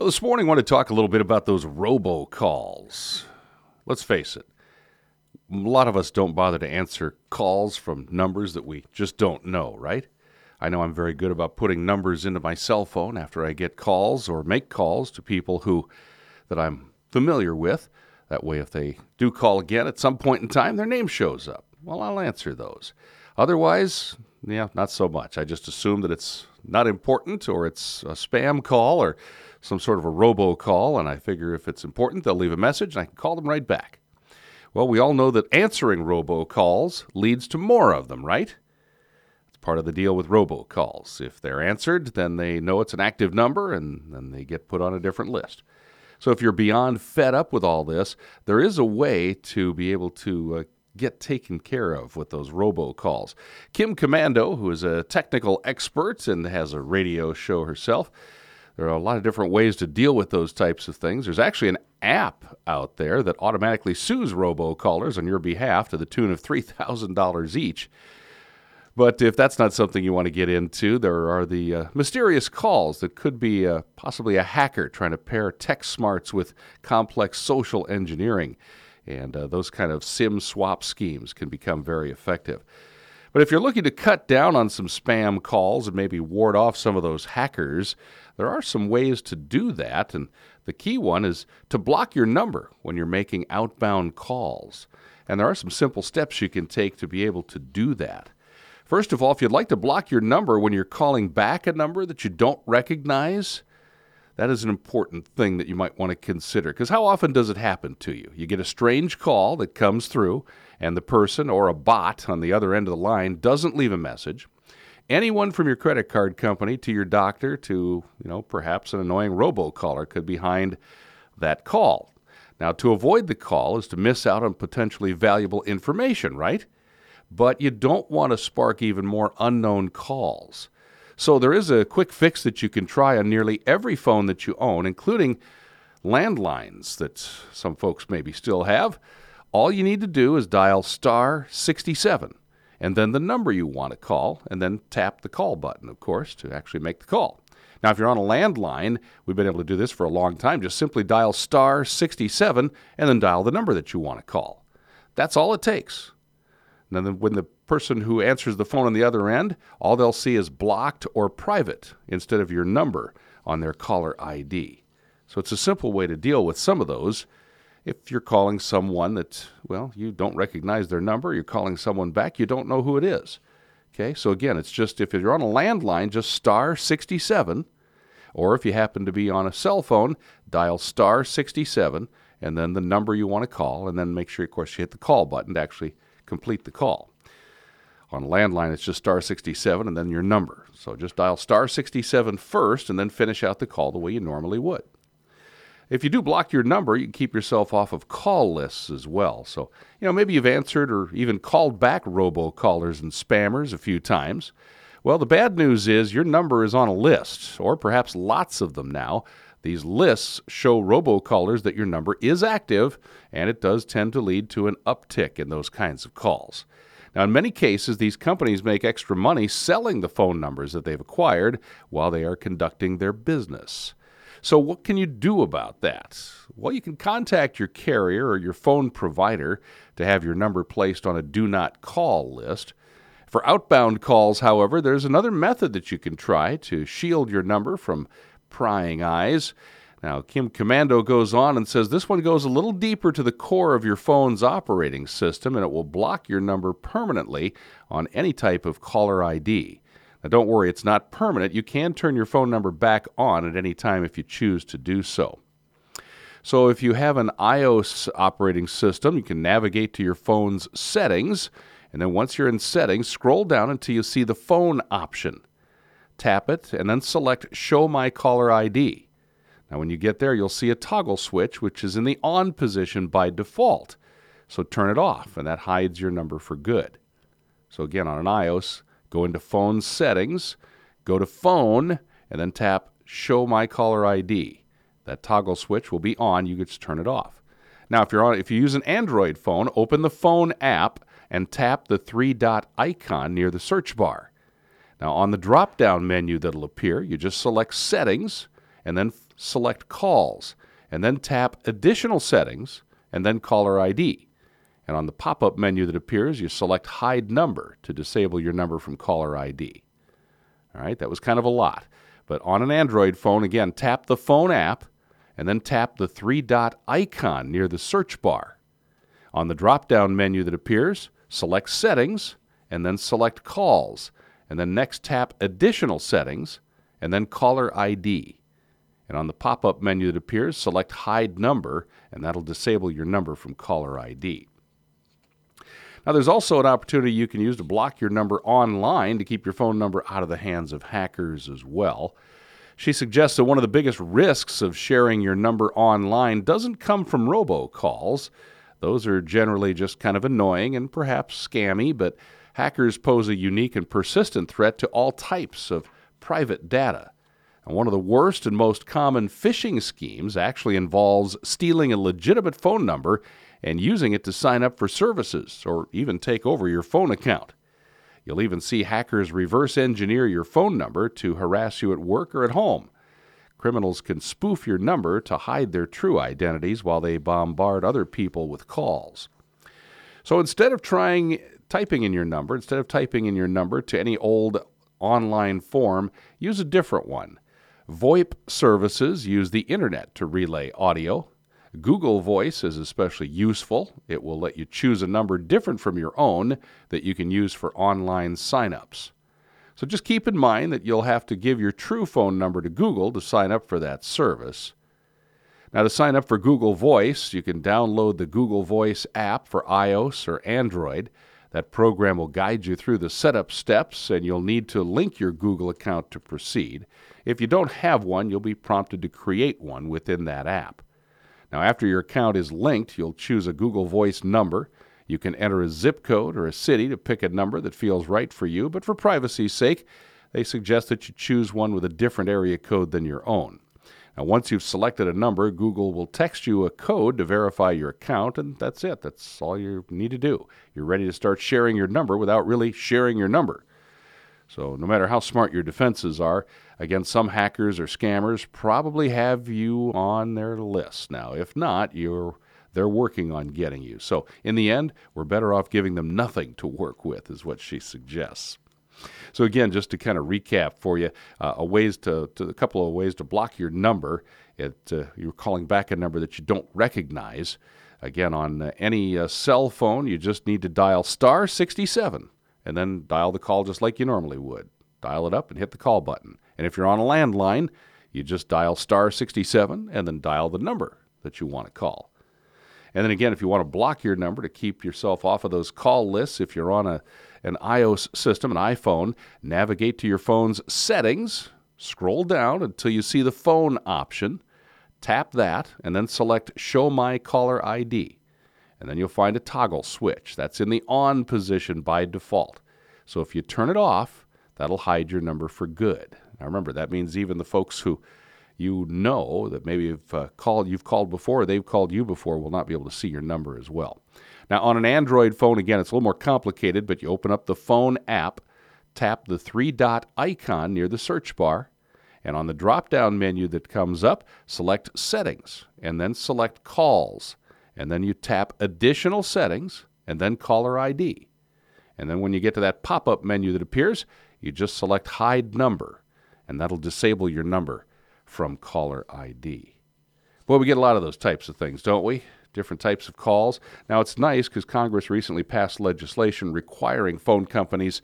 Well, this morning I want to talk a little bit about those robocalls. Let's face it, a lot of us don't bother to answer calls from numbers that we just don't know, right? I know I'm very good about putting numbers into my cell phone after I get calls or make calls to people that I'm familiar with. That way, if they do call again at some point in time, their name shows up. Well, I'll answer those. Otherwise, not so much. I just assume that it's not important or it's a spam call or some sort of a robocall, and I figure if it's important, they'll leave a message and I can call them right back. Well, we all know that answering robocalls leads to more of them, right? It's part of the deal with robocalls. If they're answered, then they know it's an active number and then they get put on a different list. So if you're beyond fed up with all this, there is a way to be able to get taken care of with those robocalls. Kim Komando, who is a technical expert and has a radio show herself, there are a lot of different ways to deal with those types of things. There's actually an app out there that automatically sues robocallers on your behalf to the tune of $3,000 each. But if that's not something you want to get into, there are the mysterious calls that could be possibly a hacker trying to pair tech smarts with complex social engineering. And those kind of SIM swap schemes can become very effective. But if you're looking to cut down on some spam calls and maybe ward off some of those hackers, there are some ways to do that. And the key one is to block your number when you're making outbound calls. And there are some simple steps you can take to be able to do that. First of all, if you'd like to block your number when you're calling back a number that you don't recognize, that is an important thing that you might want to consider. Because how often does it happen to you? You get a strange call that comes through, and the person or a bot on the other end of the line doesn't leave a message. Anyone from your credit card company to your doctor to, perhaps an annoying robocaller could be behind that call. Now, to avoid the call is to miss out on potentially valuable information, right? But you don't want to spark even more unknown calls. So there is a quick fix that you can try on nearly every phone that you own, including landlines that some folks maybe still have. All you need to do is dial star 67 and then the number you want to call, and then tap the call button, of course, to actually make the call. Now, if you're on a landline, we've been able to do this for a long time. Just simply dial star 67 and then dial the number that you want to call. That's all it takes. And then when the person who answers the phone on the other end, all they'll see is blocked or private instead of your number on their caller ID. So it's a simple way to deal with some of those. If you're calling someone that, you don't recognize their number, you're calling someone back, you don't know who it is. Okay, so again, it's just if you're on a landline, just star 67, or if you happen to be on a cell phone, dial star 67, and then the number you want to call, and then make sure, of course, you hit the call button to actually complete the call. On a landline, it's just star 67 and then your number. So just dial star 67 first and then finish out the call the way you normally would. If you do block your number, you can keep yourself off of call lists as well. So, maybe you've answered or even called back robocallers and spammers a few times. Well, the bad news is your number is on a list, or perhaps lots of them now. These lists show robocallers that your number is active, and it does tend to lead to an uptick in those kinds of calls. Now, in many cases, these companies make extra money selling the phone numbers that they've acquired while they are conducting their business. So what can you do about that? Well, you can contact your carrier or your phone provider to have your number placed on a do not call list. For outbound calls, however, there's another method that you can try to shield your number from prying eyes. Now, Kim Komando goes on and says this one goes a little deeper to the core of your phone's operating system, and it will block your number permanently on any type of caller ID. Now, don't worry, it's not permanent. You can turn your phone number back on at any time if you choose to do so. So if you have an iOS operating system, you can navigate to your phone's settings, and then once you're in settings, scroll down until you see the phone option. Tap it, and then select Show My Caller ID. Now, when you get there, you'll see a toggle switch, which is in the on position by default. So turn it off, and that hides your number for good. So again, on an iOS, go into Phone Settings, go to Phone, and then tap Show My Caller ID. That toggle switch will be on. You just turn it off. Now, if you use an Android phone, open the Phone app and tap the three-dot icon near the search bar. Now, on the drop-down menu that'll appear, you just select Settings and then select calls, and then tap additional settings, and then caller ID. And on the pop-up menu that appears, you select hide number to disable your number from caller ID. All right, that was kind of a lot. But on an Android phone, again, tap the phone app and then tap the three-dot icon near the search bar. On the drop-down menu that appears, select settings and then select calls. And then next tap additional settings and then caller ID. And on the pop-up menu that appears, select hide number, and that'll disable your number from caller ID. Now, there's also an opportunity you can use to block your number online to keep your phone number out of the hands of hackers as well. She suggests that one of the biggest risks of sharing your number online doesn't come from robocalls. Those are generally just kind of annoying and perhaps scammy, but hackers pose a unique and persistent threat to all types of private data. And one of the worst and most common phishing schemes actually involves stealing a legitimate phone number and using it to sign up for services or even take over your phone account. You'll even see hackers reverse engineer your phone number to harass you at work or at home. Criminals can spoof your number to hide their true identities while they bombard other people with calls. So instead of typing in your number to any old online form, use a different one. VoIP services use the internet to relay audio. Google Voice is especially useful. It will let you choose a number different from your own that you can use for online signups. So just keep in mind that you'll have to give your true phone number to Google to sign up for that service. Now, to sign up for Google Voice, you can download the Google Voice app for iOS or Android. That program will guide you through the setup steps, and you'll need to link your Google account to proceed. If you don't have one, you'll be prompted to create one within that app. Now, after your account is linked, you'll choose a Google Voice number. You can enter a zip code or a city to pick a number that feels right for you, but for privacy's sake, they suggest that you choose one with a different area code than your own. Now, once you've selected a number, Google will text you a code to verify your account, and that's it. That's all you need to do. You're ready to start sharing your number without really sharing your number. So no matter how smart your defenses are, again, some hackers or scammers probably have you on their list. Now, if not, they're working on getting you. So in the end, we're better off giving them nothing to work with, is what she suggests. So again, just to kind of recap for you, a couple of ways to block your number. You're calling back a number that you don't recognize. Again, on any cell phone, you just need to dial star 67 and then dial the call just like you normally would. Dial it up and hit the call button. And if you're on a landline, you just dial star 67 and then dial the number that you want to call. And then again, if you want to block your number to keep yourself off of those call lists, if you're on an iOS system, an iPhone, navigate to your phone's settings, scroll down until you see the phone option, tap that, and then select Show My Caller ID. And then you'll find a toggle switch. That's in the on position by default. So if you turn it off, that'll hide your number for good. Now remember, that means even the folks who you know that maybe you've called before, or they've called you before, will not be able to see your number as well. Now on an Android phone, again, it's a little more complicated, but you open up the phone app, tap the three-dot icon near the search bar, and on the drop-down menu that comes up, select Settings, and then select Calls. And then you tap Additional Settings, and then Caller ID. And then when you get to that pop-up menu that appears, you just select Hide Number, and that'll disable your number from caller ID. Boy, we get a lot of those types of things, don't we? Different types of calls. Now, it's nice because Congress recently passed legislation requiring phone companies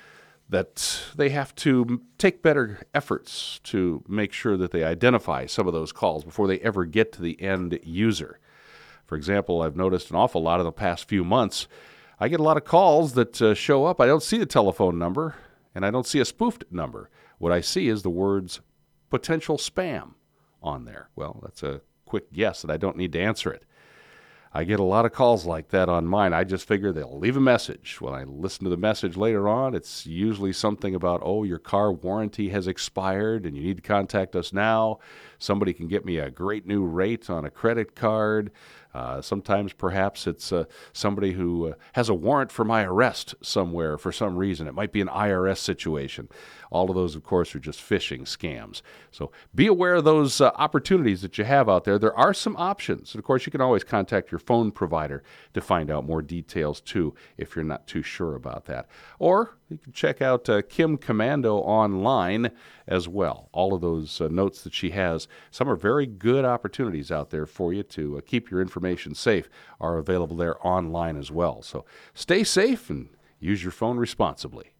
that they have to take better efforts to make sure that they identify some of those calls before they ever get to the end user. For example, I've noticed an awful lot in the past few months. I get a lot of calls that show up. I don't see the telephone number, and I don't see a spoofed number. What I see is the words potential spam on there. Well, that's a quick guess that I don't need to answer it. I get a lot of calls like that on mine. I just figure they'll leave a message. When I listen to the message later on, it's usually something about, oh, your car warranty has expired and you need to contact us now. Somebody can get me a great new rate on a credit card. Sometimes perhaps it's somebody who has a warrant for my arrest somewhere for some reason. It might be an IRS situation. All of those, of course, are just phishing scams. So be aware of those opportunities that you have out there. There are some options. And of course, you can always contact your phone provider to find out more details, too, if you're not too sure about that. Or you can check out Kim Komando online as well. All of those notes that she has, some are very good opportunities out there for you to keep your information safe, are available there online as well. So stay safe and use your phone responsibly.